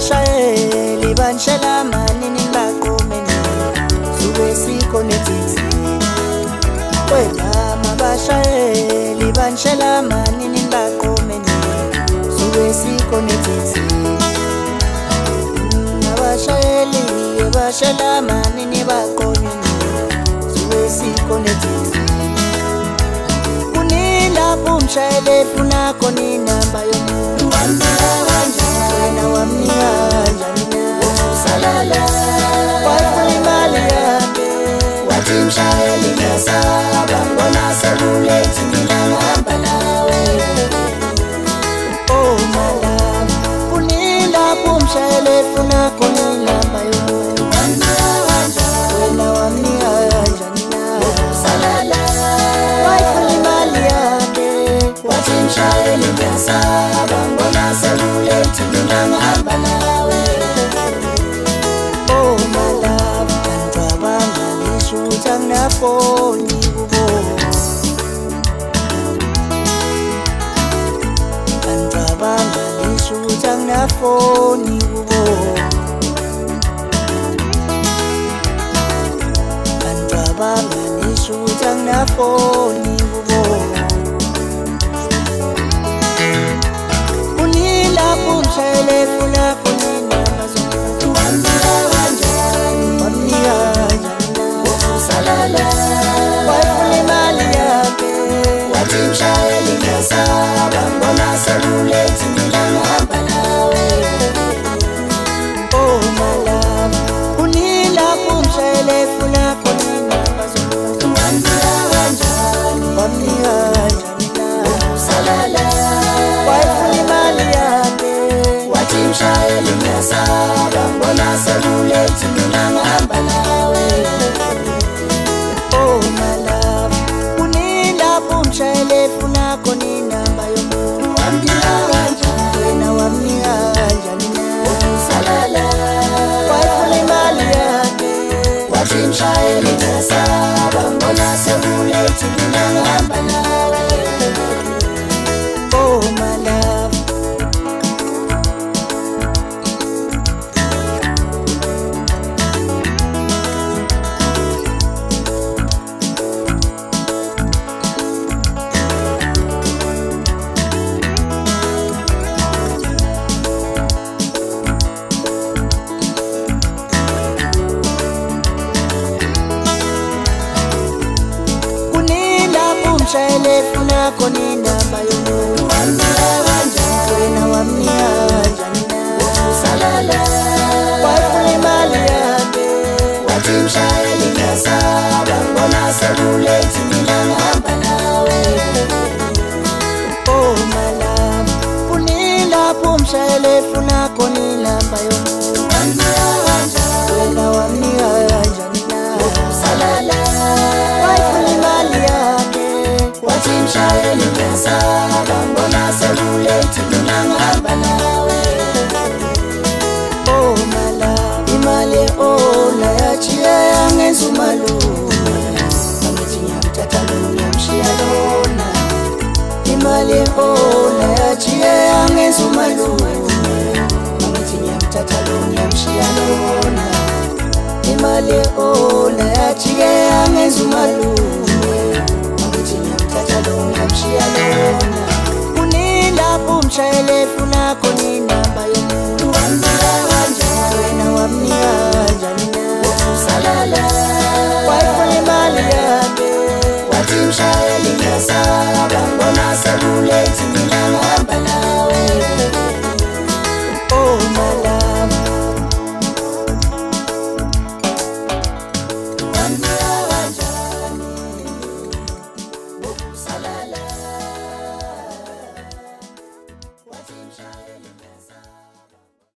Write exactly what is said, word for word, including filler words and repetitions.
abashayeli banishela manini baqomeni sube sikonethithi wena mabashayeli banishela manini baqomeni sube sikonethithi abashayeli bashela manini baqomeni sube sikonethithi kunilapho umshayeli funa khona inamba yomuntu wena wamnika kanjani usalala wafuna imali yakhe wathi mshayeli ngesaba ngibona sekulethi mina ngihamba nawe oh my love kunilapho umshayeli funa khona inamba yomuntu wena wamnika kanjani usalala wafuna imali yakhe wathi mshayeli ngesaba ngibona sekulethi mina ngihamba nawe oh my love ngicabanga ngishuthi angafoni kubo ngicabanga ngishuthi angafoni kubo ngicabanga ngishuthi angafoni kubo kunilapho umshayeli funa khona inamba zomuntu wamnika kanjani wamnika kanjani usalala wafuna imali yakhe wathi mshayeli ngesaba ngibona sekulethi mina ngihamba nawe oh my love kunilapho umshayeli funa khona inamba zomuntu wamnika kanjani wamnika kanjani usalala wafuna imali yakhe wathi mshayeli ngesaba ngibona sekulethi mina ngihamba nawe oh my love kunilapho umshayeli funa khona inamba yomuntu wamnika kanjani wena wamnika kanjani usalala wafuna imali yakhe wathi mshayeli ngesaba ngibona sekulethi mina ngihamba nawe oh my love umshayeli funa khona inamba yomuntu wamnika kanjani wena wamnika kanjani usalala wafuna imali yakhe wathi mshayeli ngesaba ngibona sekulethi mina ngihamba nawe oh my love kunilapho umshayeli funa khona inamba yomuntu wamnika kanjani wena wamnika kanjani usalala wafuna imali yakhe wathi mshayeli ngesaba ngibona sekulethi mina ngihamba nawe oh my love imali ona yachiya yangenza umalume angithi ngiyamthatha lona ngiyamshiya lona imali ona yachiya yangenza umalume angithi ngiyamthatha lona ngiyamshiya lona imali ona yachiya yangenza umalume kunilapho umshayeli funa khona inamba yomuntu wamnika kanjani wena wamnika kanjani usalala wafuna imali yakhe wathi mshayeli ngesaba ngibona sekulethi mina ngihamba nawe oh my love imali ona yachiya yangenza umalume angithi ngiyamthatha lona ngiyamshiya lona imali ona yachiya yangenza umalume angithi ngiyamthatha lona ngiyamshiya lona imali ona yachiya yangenza umalume angithi ngiyamthatha lona ngiyamshiya lona oh my love kunilapho umshayeli funa